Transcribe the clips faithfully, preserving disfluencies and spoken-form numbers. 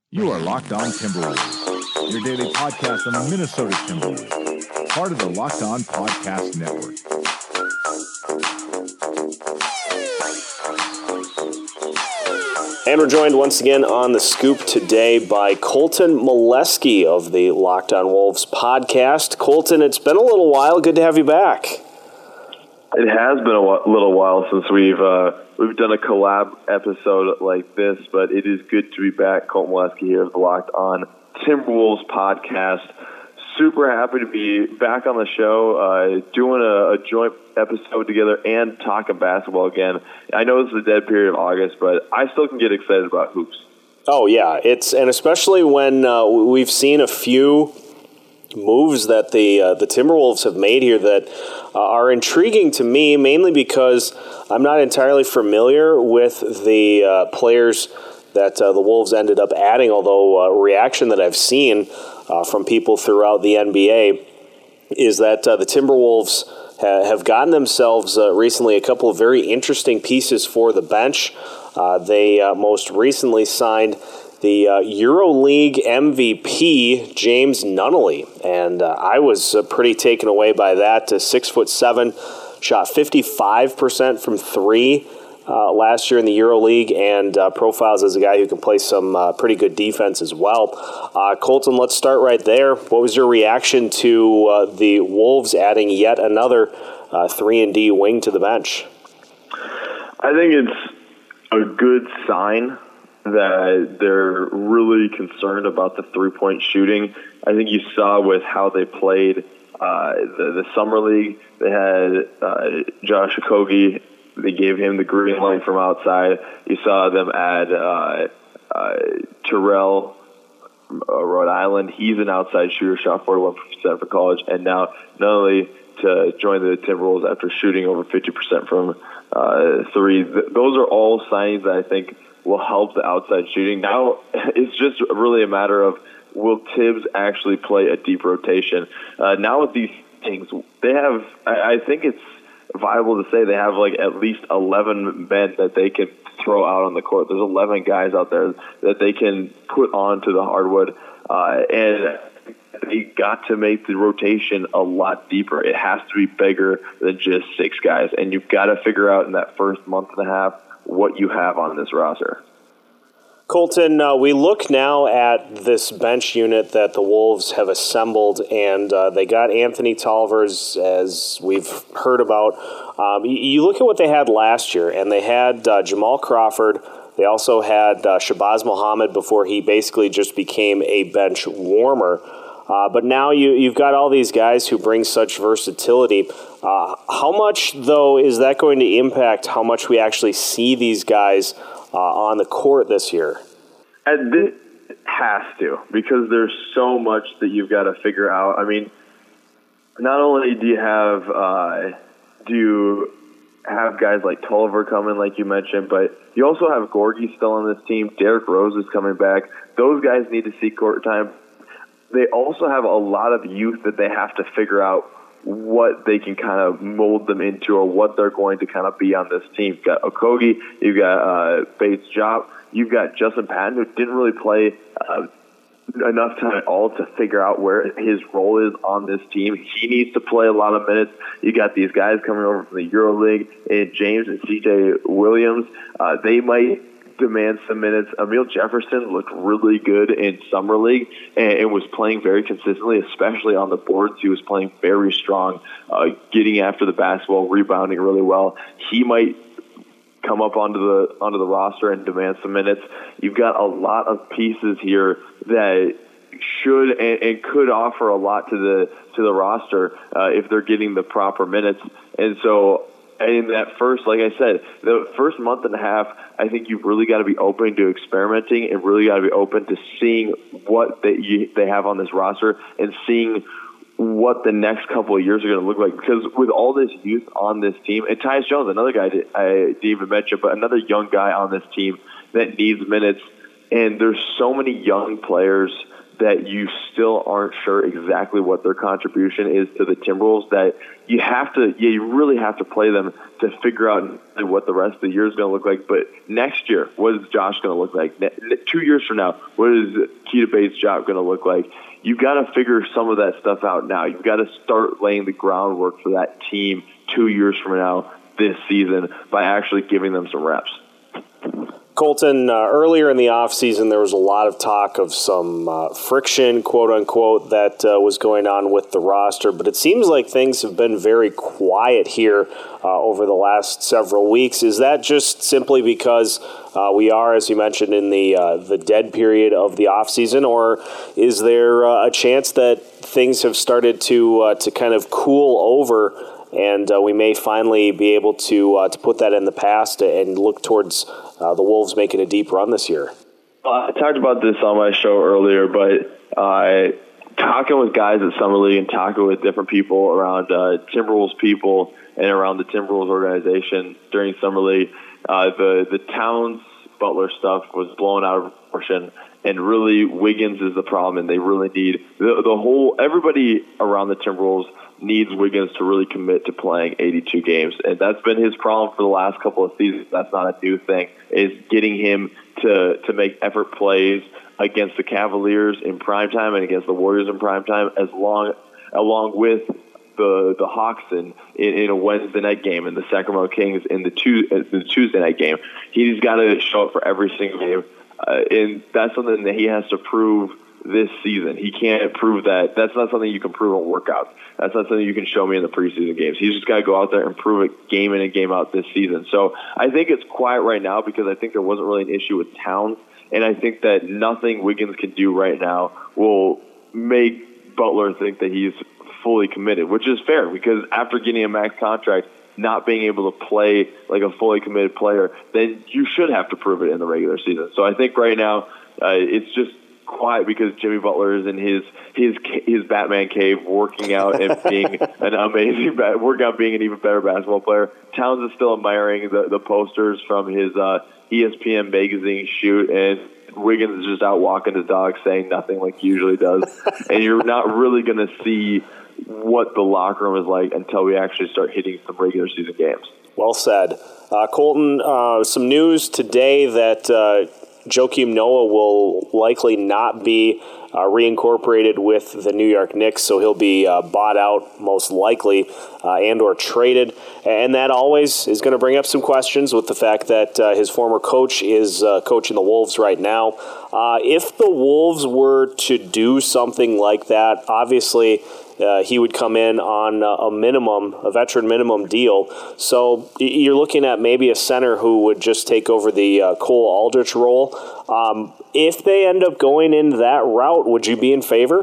You are Locked On Timberwolves, your daily podcast on the Minnesota Timberwolves, part of the Locked On Podcast Network. And we're joined once again on the scoop today by Colton Molesky of the Locked On Wolves podcast. Colton, it's been a little while. Good to have you back. It has been a little while since we've uh, we've done a collab episode like this, but it is good to be back. Colton Molesky here of the Locked On Timberwolves podcast. Super happy to be back on the show, uh, doing a, a joint episode together and talking basketball again. I know this is a dead period of August, but I still can get excited about hoops. Oh yeah, it's and especially when uh, we've seen a few moves that the uh, the Timberwolves have made here that uh, are intriguing to me, mainly because I'm not entirely familiar with the uh, players that uh, the Wolves ended up adding, although uh, reaction that I've seen uh, from people throughout the N B A is that uh, the Timberwolves ha- have gotten themselves uh, recently a couple of very interesting pieces for the bench. Uh, they uh, most recently signed the uh, EuroLeague M V P, James Nunnally, and uh, I was uh, pretty taken away by that. Uh, six foot seven, shot fifty-five percent from three uh, last year in the EuroLeague, and uh, profiles as a guy who can play some uh, pretty good defense as well. Uh, Colton, let's start right there. What was your reaction to uh, the Wolves adding yet another uh, three and D wing to the bench? I think it's a good sign that they're really concerned about the three-point shooting. I think you saw with how they played uh, the, the Summer League. They had uh, Josh Okogie. They gave him the green light from outside. You saw them add uh, uh, Terrell from uh, Rhode Island. He's an outside shooter, shot forty-one percent for college. And now not only to join the Timberwolves after shooting over fifty percent from uh, three. Th- those are all signs that I think will help the outside shooting. Now it's just really a matter of, will Tibbs actually play a deep rotation? Uh, now with these things, they have, I, I think it's viable to say they have like at least eleven men that they can throw out on the court. There's eleven guys out there that they can put onto the hardwood, uh, and they got to make the rotation a lot deeper. It has to be bigger than just six guys, and you've got to figure out in that first month and a half what you have on this roster. Colton, uh, we look now at this bench unit that the Wolves have assembled, and uh, they got Anthony Tolliver's, as we've heard about. Um, you, you look at what they had last year, and they had uh, Jamal Crawford. They also had uh, Shabazz Muhammad before he basically just became a bench warmer. Uh, but now you, you've got all these guys who bring such versatility. Uh, how much, though, is that going to impact how much we actually see these guys uh, on the court this year? And this has to, because there's so much that you've got to figure out. I mean, not only do you have uh, do you have guys like Tolliver coming, like you mentioned, but you also have Gorgie still on this team. Derrick Rose is coming back. Those guys need to see court time. They also have a lot of youth that they have to figure out what they can kind of mold them into or what they're going to kind of be on this team. You've got Okogie, you've got uh, Bates-Diop, you've got Justin Patton, who didn't really play uh, enough time at all to figure out where his role is on this team. He needs to play a lot of minutes. You got these guys coming over from the EuroLeague, and James and C J Williams. Uh, they might demand some minutes. Emile Jefferson looked really good in Summer League and, and was playing very consistently, especially on the boards. He was playing very strong, uh, getting after the basketball, rebounding really well. He might come up onto the onto the roster and demand some minutes. You've got a lot of pieces here that should and, and could offer a lot to the to the roster uh, if they're getting the proper minutes. And so in that first, like I said, the first month and a half, I think you've really got to be open to experimenting and really got to be open to seeing what they, you, they have on this roster and seeing what the next couple of years are going to look like. Because with all this youth on this team, and Tyus Jones, another guy that I didn't even mention, but another young guy on this team that needs minutes, and there's so many young players that you still aren't sure exactly what their contribution is to the Timberwolves, that you have to, yeah, you really have to play them to figure out what the rest of the year is going to look like. But next year, what is Josh going to look like? Two years from now, what is Keita Bates' job going to look like? You've got to figure some of that stuff out now. You've got to start laying the groundwork for that team two years from now this season by actually giving them some reps. Colton, uh, earlier in the offseason, there was a lot of talk of some uh, friction, quote-unquote, that uh, was going on with the roster, but it seems like things have been very quiet here uh, over the last several weeks. Is that just simply because uh, we are, as you mentioned, in the uh, the dead period of the offseason, or is there uh, a chance that things have started to uh, to kind of cool over and uh, we may finally be able to uh, to put that in the past and look towards uh, the Wolves making a deep run this year? Uh, I talked about this on my show earlier, but uh, talking with guys at Summer League and talking with different people around uh, Timberwolves people and around the Timberwolves organization during Summer League, uh, the, the Towns Butler stuff was blown out of proportion. And really, Wiggins is the problem, and they really need the, the whole. Everybody around the Timberwolves needs Wiggins to really commit to playing eighty-two games, and that's been his problem for the last couple of seasons. That's not a new thing. Is getting him to to make effort plays against the Cavaliers in primetime and against the Warriors in primetime, as long along with the the Hawks in, in, in a Wednesday night game and the Sacramento Kings in the, two, the Tuesday night game. He's got to show up for every single game. Uh, and that's something that he has to prove this season. He can't prove that. That's not something you can prove on workouts. That's not something you can show me in the preseason games. He's just got to go out there and prove it game in and game out this season. So I think it's quiet right now because I think there wasn't really an issue with Towns. And I think that nothing Wiggins can do right now will make Butler think that he's fully committed, which is fair because after getting a max contract, not being able to play like a fully committed player, then you should have to prove it in the regular season. So I think right now uh, it's just quiet because Jimmy Butler is in his his his Batman cave working out and being an amazing working out being an even better basketball player. Towns is still admiring the, the posters from his uh, E S P N magazine shoot, and Wiggins is just out walking his dog saying nothing like he usually does. And you're not really going to see what the locker room is like until we actually start hitting some regular season games. Well said. Uh, Colton, uh, some news today that uh, Joakim Noah will likely not be uh, reincorporated with the New York Knicks, so he'll be uh, bought out most likely uh, and or traded. And that always is going to bring up some questions with the fact that uh, his former coach is uh, coaching the Wolves right now. Uh, if the Wolves were to do something like that, obviously Uh, he would come in on uh, a minimum, a veteran minimum deal. So you're looking at maybe a center who would just take over the uh, Cole Aldrich role. Um, if they end up going in that route, would you be in favor?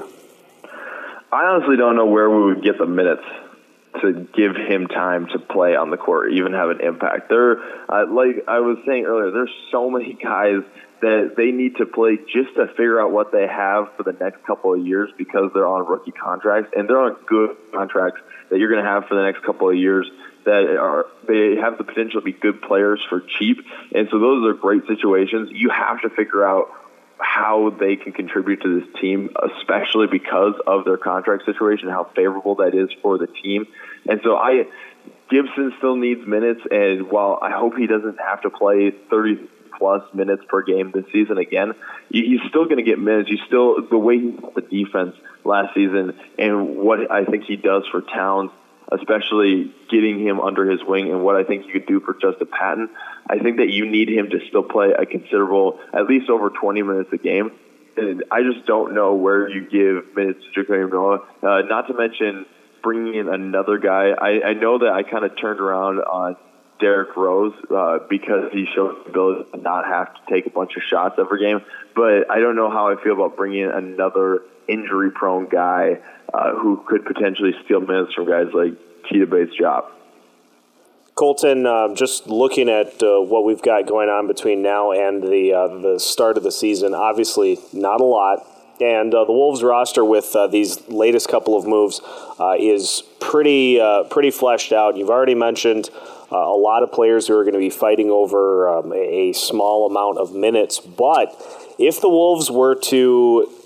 I honestly don't know where we would get the minutes to give him time to play on the court, even have an impact. There, uh, like I was saying earlier, there's so many guys that they need to play just to figure out what they have for the next couple of years because they're on rookie contracts, and they're on good contracts that you're going to have for the next couple of years that are they have the potential to be good players for cheap. And so those are great situations. You have to figure out how they can contribute to this team, especially because of their contract situation, how favorable that is for the team. And so I Gibson still needs minutes, and while I hope he doesn't have to play thirty plus minutes per game this season again, he's still going to get minutes. He's still, the way he did the defense last season and what I think he does for Towns, especially getting him under his wing and what I think he could do for Justin Patton, I think that you need him to still play a considerable, at least over twenty minutes a game. And I just don't know where you give minutes to Joakim Noah, uh, not to mention bringing in another guy. I, I know that I kind of turned around on Derrick Rose uh, because he showed the ability to not have to take a bunch of shots every game. But I don't know how I feel about bringing in another injury-prone guy uh, who could potentially steal minutes from guys like Keita Bates' job. Colton, uh, just looking at uh, what we've got going on between now and the uh, the start of the season, obviously not a lot. And uh, the Wolves roster with uh, these latest couple of moves uh, is pretty uh, pretty fleshed out. You've already mentioned uh, a lot of players who are going to be fighting over um, a, a small amount of minutes. But if the Wolves were to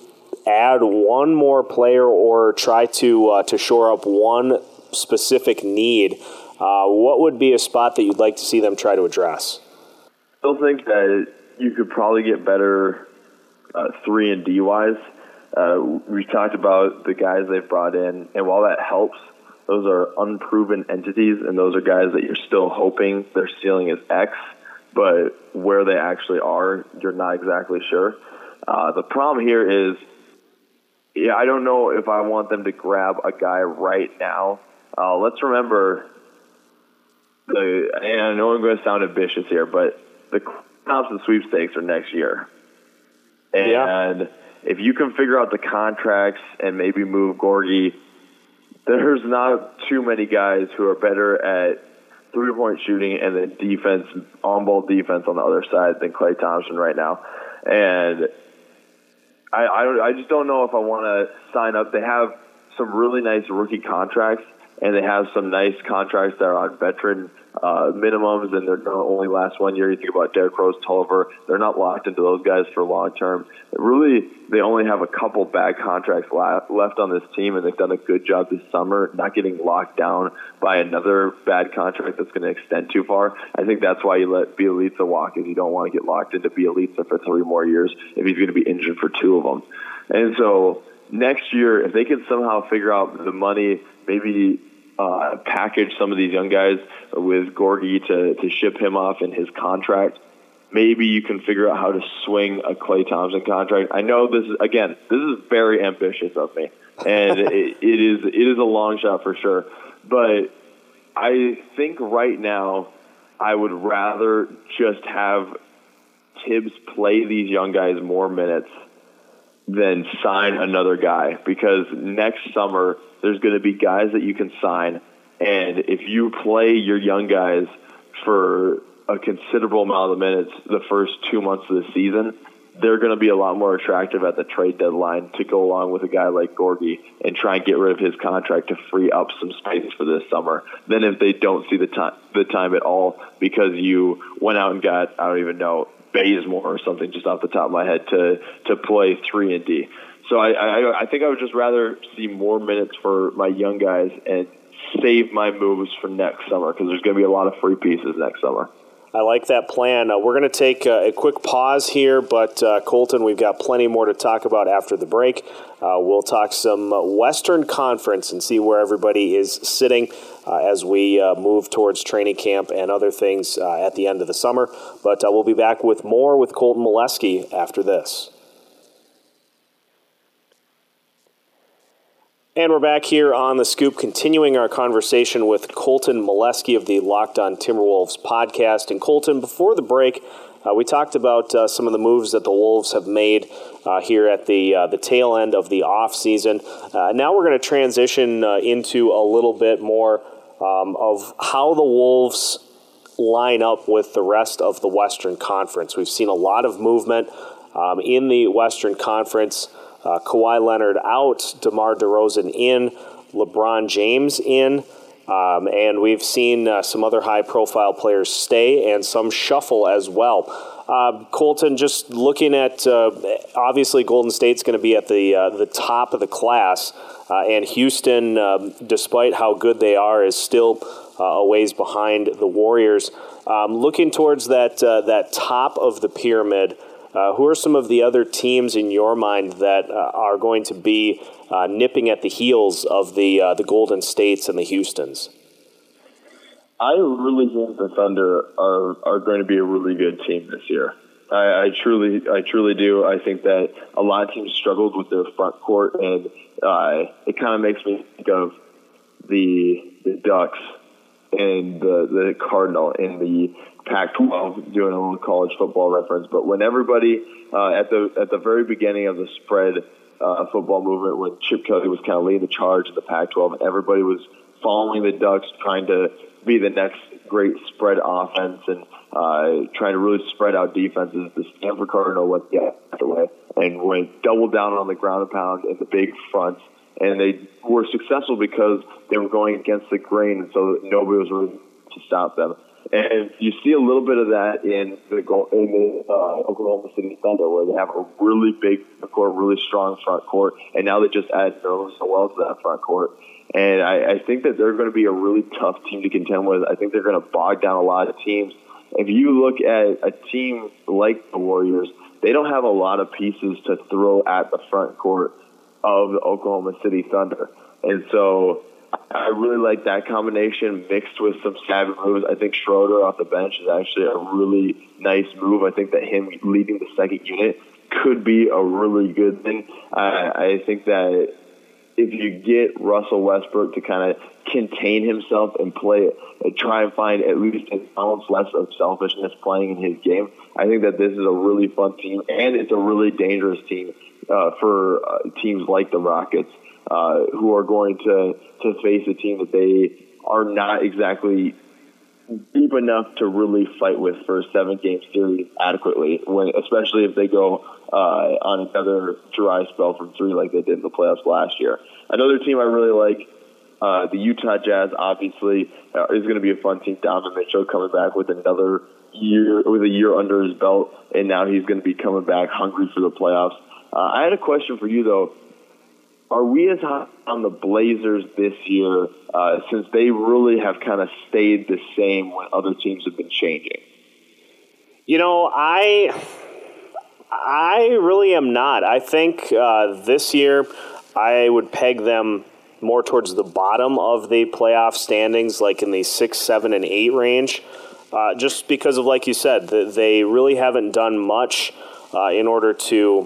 add one more player or try to uh, to shore up one specific need, uh, what would be a spot that you'd like to see them try to address? I still think that you could probably get better uh, three and D wise. Uh, we talked about the guys they've brought in, and while that helps, those are unproven entities, and those are guys that you're still hoping their ceiling is X, but where they actually are, you're not exactly sure. Uh, the problem here is, yeah, I don't know if I want them to grab a guy right now. Uh, let's remember, the, and I know I'm going to sound ambitious here, but the Thompson sweepstakes are next year. And yeah. if you can figure out the contracts and maybe move Gorgie, there's not too many guys who are better at three-point shooting and then defense, on-ball defense on the other side than Klay Thompson right now. And I, I, I just don't know if I want to sign up. They have some really nice rookie contracts, and they have some nice contracts that are on veteran uh, minimums, and they're going to only last one year. You think about Derrick Rose, Tolliver. They're not locked into those guys for long term. Really, they only have a couple bad contracts la- left on this team, and they've done a good job this summer not getting locked down by another bad contract that's going to extend too far. I think that's why you let Bielitsa walk, is you don't want to get locked into Bielitsa for three more years if he's going to be injured for two of them. And so next year, if they can somehow figure out the money, maybe Uh, package some of these young guys with Gorgie to, to ship him off in his contract. Maybe you can figure out how to swing a Klay Thompson contract. I know this is, again, this is very ambitious of me, and it, it is it is a long shot for sure. But I think right now I would rather just have Tibbs play these young guys more minutes than sign another guy, because next summer there's going to be guys that you can sign, and if you play your young guys for a considerable amount of minutes the first two months of the season, they're going to be a lot more attractive at the trade deadline to go along with a guy like Gorgie and try and get rid of his contract to free up some space for this summer than if they don't see the time the time at all because you went out and got, I don't even know, Bazemore or something just off the top of my head to to play three and D. So I, I I think I would just rather see more minutes for my young guys and save my moves for next summer, because there's going to be a lot of free pieces next summer. I like that plan. Uh, we're going to take uh, a quick pause here, but uh, Colton, we've got plenty more to talk about after the break. Uh, we'll talk some Western Conference and see where everybody is sitting uh, as we uh, move towards training camp and other things uh, at the end of the summer. But uh, we'll be back with more with Colton Molesky after this. And we're back here on The Scoop, continuing our conversation with Colton Molesky of the Locked On Timberwolves podcast. And Colton, before the break, uh, we talked about uh, some of the moves that the Wolves have made uh, here at the uh, the tail end of the offseason. Uh, now we're going to transition uh, into a little bit more um, of how the Wolves line up with the rest of the Western Conference. We've seen a lot of movement um, in the Western Conference. Uh, Kawhi Leonard out, DeMar DeRozan in, LeBron James in, um, and we've seen uh, some other high-profile players stay and some shuffle as well. Uh, Colton, just looking at, uh, obviously Golden State's going to be at the uh, the top of the class, uh, and Houston, um, despite how good they are, is still uh, a ways behind the Warriors. Um, looking towards that uh, that top of the pyramid, Uh, who are some of the other teams in your mind that uh, are going to be uh, nipping at the heels of the uh, the Golden States and the Houstons? I really think the Thunder are are going to be a really good team this year. I, I truly, I truly do. I think that a lot of teams struggled with their front court, and uh, it kind of makes me think of the the Ducks and the the Cardinal in the Pac twelve, doing a little college football reference. But when everybody uh, at the at the very beginning of the spread uh, football movement, when Chip Kelly was kind of leading the charge in the Pac twelve, and everybody was following the Ducks, trying to be the next great spread offense and uh, trying to really spread out defenses, the Stanford Cardinal went the other way and went double down on the ground and pound in the big fronts. And they were successful because they were going against the grain, and so nobody was really to stop them. And you see a little bit of that in the in the uh, Oklahoma City Thunder, where they have a really big front court, really strong front court, and now they just add Nerlens Noel to that front court. And I, I think that they're going to be a really tough team to contend with. I think they're going to bog down a lot of teams. If you look at a team like the Warriors, they don't have a lot of pieces to throw at the front court of the Oklahoma City Thunder. And so I really like that combination mixed with some savvy moves. I think Schroeder off the bench is actually a really nice move. I think that him leading the second unit could be a really good thing. I, I think that if you get Russell Westbrook to kind of contain himself and play, try and find at least an ounce less of selfishness playing in his game, I think that this is a really fun team, and it's a really dangerous team uh, for uh, teams like the Rockets, uh, who are going to, to face a team that they are not exactly deep enough to really fight with for a seven-game series adequately, when especially if they go uh, on another dry spell from three like they did in the playoffs last year. Another team I really like, uh, the Utah Jazz, obviously, uh, is going to be a fun team. Donovan Mitchell coming back with another year, with a year under his belt, and now he's going to be coming back hungry for the playoffs. Uh, I had a question for you, though. Are we as hot on the Blazers this year, uh, since they really have kind of stayed the same when other teams have been changing? You know, I I really am not. I think uh, this year I would peg them more towards the bottom of the playoff standings, like in the six, seven, and eight range, uh, just because of, like you said, the, they really haven't done much uh, in order to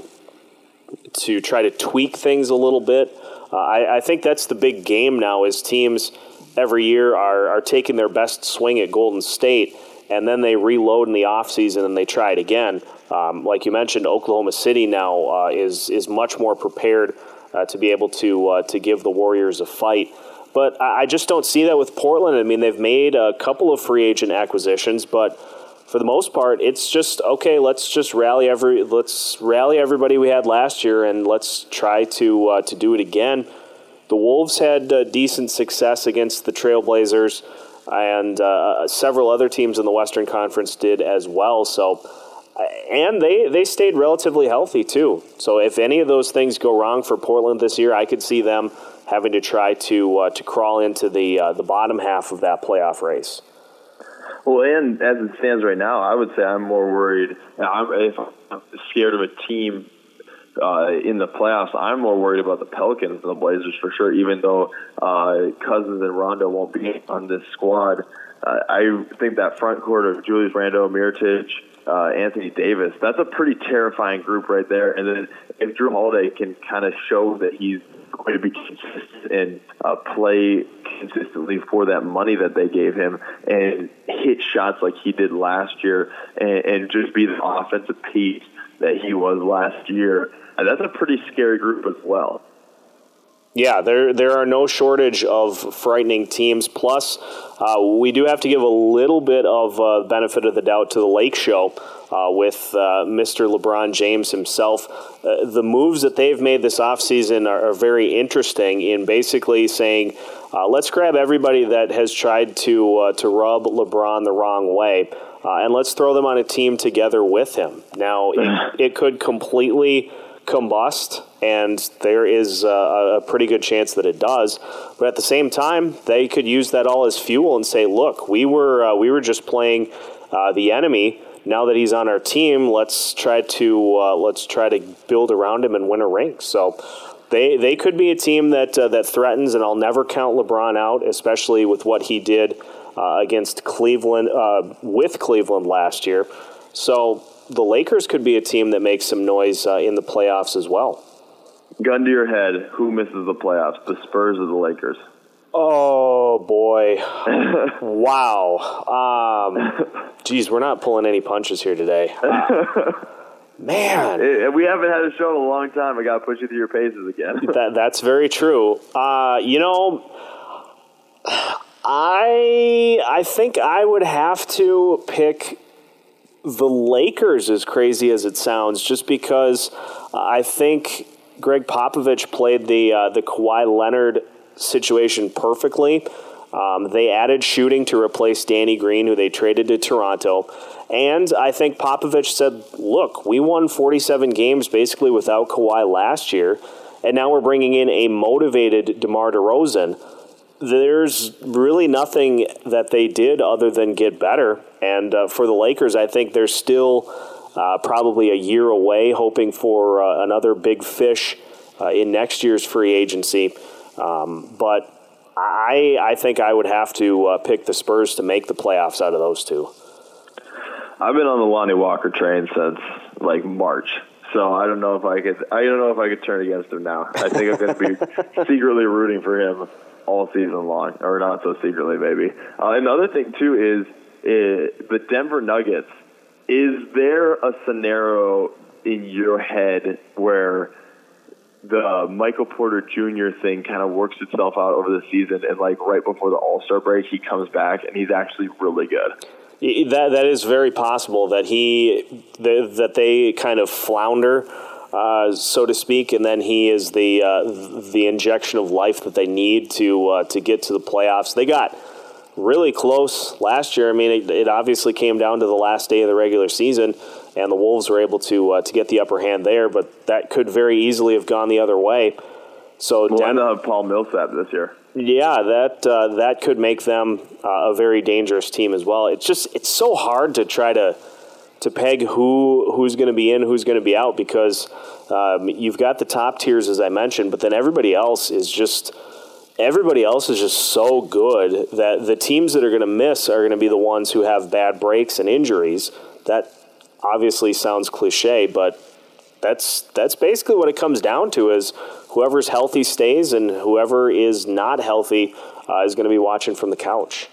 to try to tweak things a little bit. Uh, I, I think that's the big game now, is teams every year are, are taking their best swing at Golden State, and then they reload in the offseason and they try it again. Um, like you mentioned, Oklahoma City now uh, is is much more prepared uh, to be able to uh, to give the Warriors a fight. But I, I just don't see that with Portland. I mean, they've made a couple of free agent acquisitions, but for the most part, it's just, okay, let's just rally every let's rally everybody we had last year, and let's try to uh, to do it again. The Wolves had uh, decent success against the Trailblazers, and uh, several other teams in the Western Conference did as well. So, and they, they stayed relatively healthy too. So if any of those things go wrong for Portland this year, I could see them having to try to uh, to crawl into the uh, the bottom half of that playoff race. Well, and as it stands right now, I would say I'm more worried. I'm, if I'm scared of a team uh, in the playoffs, I'm more worried about the Pelicans than the Blazers for sure, even though uh, Cousins and Rondo won't be on this squad. Uh, I think that front court of Julius Randle, Mirotic, uh, Anthony Davis, that's a pretty terrifying group right there. And then if Drew Holiday can kind of show that he's going to be consistent and uh, play consistently for that money that they gave him and hit shots like he did last year and, and just be the offensive piece that he was last year, and that's a pretty scary group as well. Yeah, there there are no shortage of frightening teams. Plus, uh, we do have to give a little bit of uh, benefit of the doubt to the Lake Show uh, with uh, Mister LeBron James himself. Uh, the moves that they've made this offseason are, are very interesting in basically saying, uh, let's grab everybody that has tried to uh, to rub LeBron the wrong way, uh, and let's throw them on a team together with him. Now, it, it could completely combust, and there is uh, a pretty good chance that it does. But at the same time, they could use that all as fuel and say, look, we were uh, we were just playing uh, the enemy. Now that he's on our team, let's try to uh, let's try to build around him and win a ring. So they they could be a team that uh, that threatens, and I'll never count LeBron out, especially with what he did uh, against Cleveland uh, with Cleveland last year. So the Lakers could be a team that makes some noise uh, in the playoffs as well. Gun to your head, who misses the playoffs, the Spurs or the Lakers? Oh, boy. Wow. Um, geez, we're not pulling any punches here today. Uh, man. It, we haven't had a show in a long time. I got to push you through your paces again. that, that's very true. Uh, you know, I I think I would have to pick the Lakers, as crazy as it sounds, just because I think Greg Popovich played the uh, the Kawhi Leonard situation perfectly. Um, they added shooting to replace Danny Green, who they traded to Toronto. And I think Popovich said, look, we won forty-seven games basically without Kawhi last year, and now we're bringing in a motivated DeMar DeRozan. There's really nothing that they did other than get better. And uh, for the Lakers, I think they're still uh, probably a year away, hoping for uh, another big fish uh, in next year's free agency. Um, but I I think I would have to uh, pick the Spurs to make the playoffs out of those two. I've been on the Lonnie Walker train since like March, so I don't know if I could. I don't know if I could turn against him now. I think I'm going to be secretly rooting for him all season long, or not so secretly, maybe. Uh, another thing too is, is the Denver Nuggets. Is there a scenario in your head where the Michael Porter Junior thing kind of works itself out over the season, and like right before the All-Star break, he comes back and he's actually really good? That that is very possible that he the, that they kind of flounder, uh, so to speak, and then he is the uh, the injection of life that they need to uh, to get to the playoffs. They got really close last year. I mean, it, it obviously came down to the last day of the regular season, and the Wolves were able to uh, to get the upper hand there. But that could very easily have gone the other way. So we'll Den- have Paul Millsap this year. Yeah, that uh, that could make them uh, a very dangerous team as well. It's just it's so hard to try to to peg who who's going to be in, who's going to be out, because um, you've got the top tiers as I mentioned, but then everybody else is just everybody else is just so good that the teams that are going to miss are going to be the ones who have bad breaks and injuries. That obviously sounds cliche, but that's that's basically what it comes down to is whoever's healthy stays and whoever is not healthy uh, is going to be watching from the couch.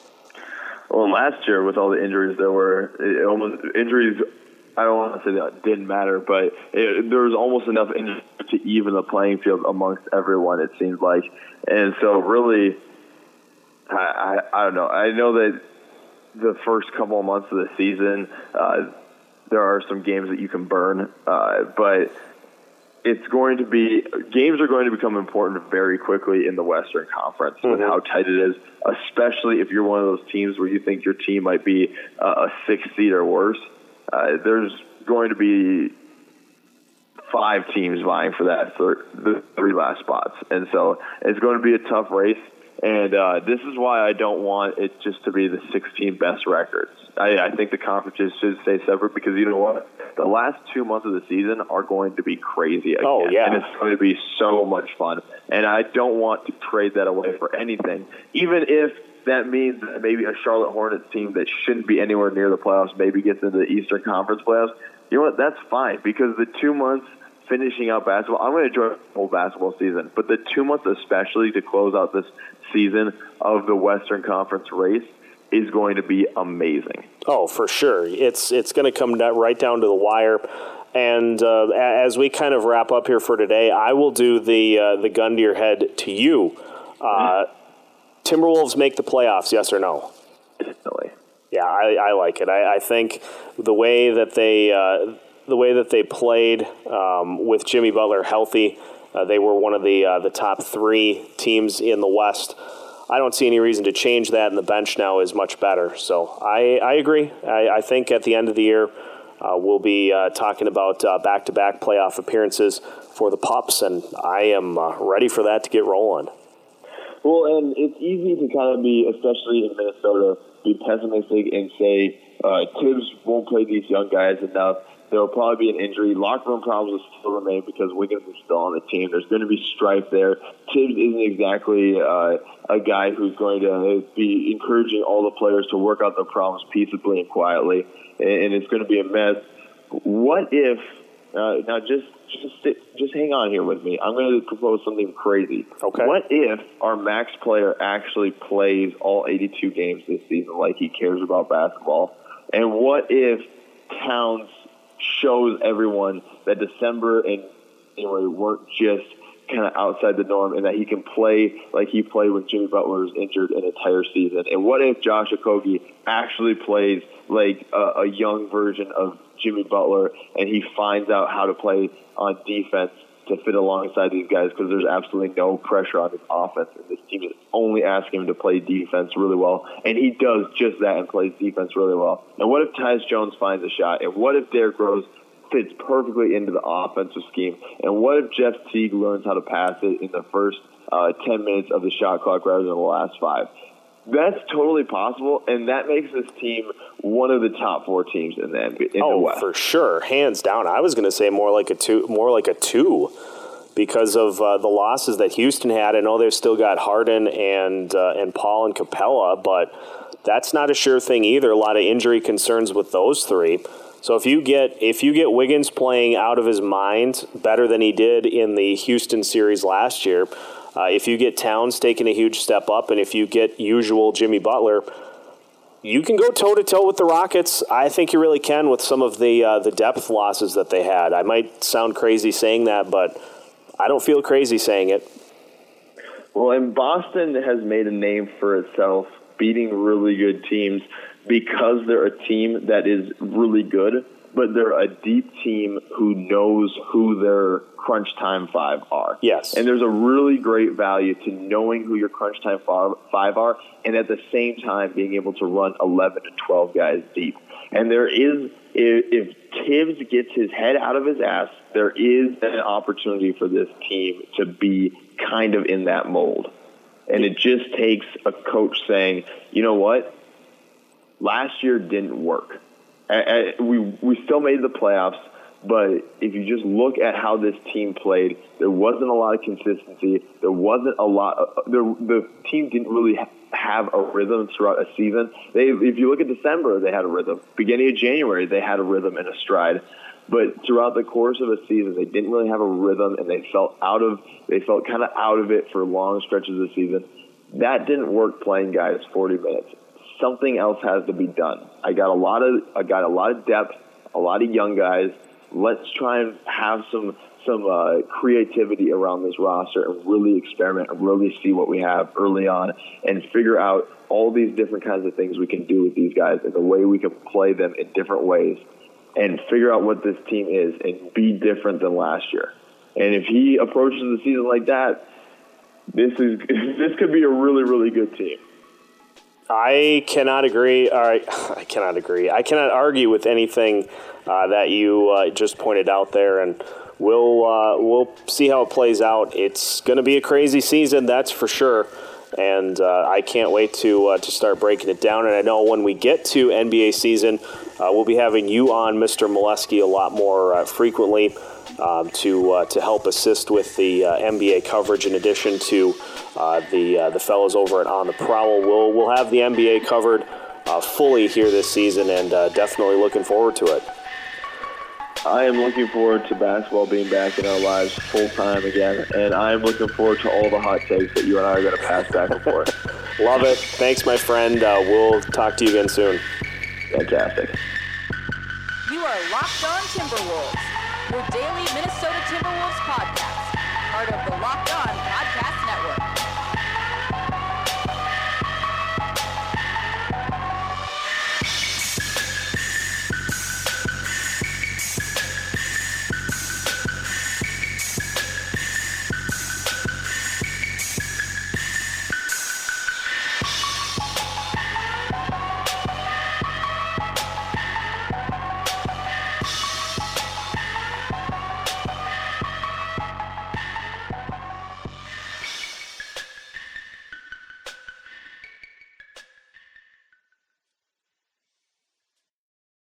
Well, last year with all the injuries, there were it almost injuries. I don't want to say that didn't matter, but it, there was almost enough injuries to even the playing field amongst everyone. It seems like, and so really, I, I, I don't know. I know that the first couple of months of the season, uh, there are some games that you can burn, uh, but it's going to be games are going to become important very quickly in the Western Conference mm-hmm. with how tight it is, especially if you're one of those teams where you think your team might be uh, a six seed or worse. Uh, there's going to be five teams vying for that for the three last spots, and so it's going to be a tough race. And uh, this is why I don't want it just to be the sixteen best records. I, I think the conferences should stay separate because you know what? The last two months of the season are going to be crazy again. Oh, yeah. And it's going to be so much fun. And I don't want to trade that away for anything, even if that means that maybe a Charlotte Hornets team that shouldn't be anywhere near the playoffs maybe gets into the Eastern Conference playoffs. You know what? That's fine because the two months finishing out basketball, I'm going to enjoy the whole basketball season, but the two months especially to close out this season of the Western Conference race is going to be amazing. Oh, for sure. It's it's going to come right down to the wire. And uh, as we kind of wrap up here for today, I will do the uh, the gun to your head to you. Uh, Timberwolves make the playoffs, yes or no? Definitely. Yeah, I, I like it. I, I think the way that they uh, the way that they played um, with Jimmy Butler healthy, uh, they were one of the uh, the top three teams in the West. I don't see any reason to change that, and the bench now is much better. So I, I agree. I, I think at the end of the year, uh, we'll be uh, talking about uh, back-to-back playoff appearances for the Pups, and I am uh, ready for that to get rolling. Well, and it's easy to kind of be, especially in Minnesota, be pessimistic and say uh, Tibbs won't play these young guys enough. There will probably be an injury. Locker room problems will still remain because Wiggins is still on the team. There's going to be strife there. Tibbs isn't exactly uh, a guy who's going to be encouraging all the players to work out their problems peaceably and quietly, and it's going to be a mess. What if uh, now just just sit, just hang on here with me. I'm going to propose something crazy. Okay. What if our max player actually plays all eighty-two games this season like he cares about basketball? And what if Towns shows everyone that December and January weren't just kind of outside the norm and that he can play like he played when Jimmy Butler was injured an entire season? And what if Josh Okogie actually plays like a, a young version of Jimmy Butler and he finds out how to play on defense to fit alongside these guys because there's absolutely no pressure on his offense. And this team is only asking him to play defense really well. And he does just that and plays defense really well. And what if Tyus Jones finds a shot? And what if Derrick Rose fits perfectly into the offensive scheme? And what if Jeff Teague learns how to pass it in the first uh, ten minutes of the shot clock rather than the last five? That's totally possible, and that makes this team one of the top four teams in the N B A. In oh, the West. For sure, hands down. I was going to say more like a two, more like a two, because of uh, the losses that Houston had. I know they've still got Harden and uh, and Paul and Capella, but that's not a sure thing either. A lot of injury concerns with those three. So if you get if you get Wiggins playing out of his mind better than he did in the Houston series last year. Uh, if you get Towns taking a huge step up, and if you get usual Jimmy Butler, you can go toe-to-toe with the Rockets. I think you really can with some of the uh, the depth losses that they had. I might sound crazy saying that, but I don't feel crazy saying it. Well, and Boston has made a name for itself beating really good teams because they're a team that is really good, but they're a deep team who knows who their crunch time five are. Yes. And there's a really great value to knowing who your crunch time five are, and at the same time being able to run eleven to twelve guys deep. And there is, if Tibbs gets his head out of his ass, there is an opportunity for this team to be kind of in that mold. And it just takes a coach saying, you know what, last year didn't work. We we still made the playoffs, but if you just look at how this team played, there wasn't a lot of consistency. There wasn't a lot. Of, the the team didn't really have a rhythm throughout a season. They, if you look at December, they had a rhythm. Beginning of January, they had a rhythm and a stride. But throughout the course of a season, they didn't really have a rhythm, and they felt out of. They felt kind of out of it for long stretches of the season. That didn't work playing guys forty minutes. Something else has to be done. I got a lot of I got a lot of depth, a lot of young guys. Let's try and have some some uh, creativity around this roster and really experiment and really see what we have early on and figure out all these different kinds of things we can do with these guys and the way we can play them in different ways and figure out what this team is and be different than last year. And if he approaches the season like that, this is this could be a really, really good team. I cannot agree. All right, I cannot agree. I cannot argue with anything uh, that you uh, just pointed out there, and we'll uh, we'll see how it plays out. It's going to be a crazy season, that's for sure, and uh, I can't wait to uh, to start breaking it down. And I know when we get to N B A season, uh, we'll be having you on, Mister Molesky, a lot more uh, frequently. Um, to uh, to help assist with the uh, N B A coverage, in addition to uh, the uh, the fellows over at On the Prowl. We'll we'll have the N B A covered uh, fully here this season, and uh, definitely looking forward to it. I am looking forward to basketball being back in our lives full time again, and I am looking forward to all the hot takes that you and I are going to pass back and forth. Love it. Thanks, my friend. Uh, we'll talk to you again soon. Fantastic. You are Locked On Timberwolves, your daily Minnesota Timberwolves podcast.